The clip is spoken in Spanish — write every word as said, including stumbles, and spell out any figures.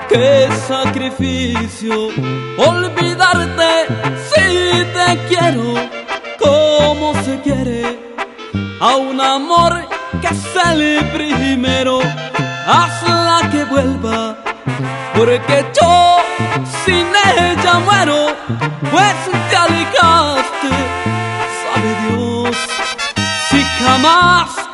qué sacrificio olvidarte si te quiero como se quiere a un amor que es el primero. Hazla que vuelva, porque yo sin ella muero, pues te alejaste, sabe Dios, si jamás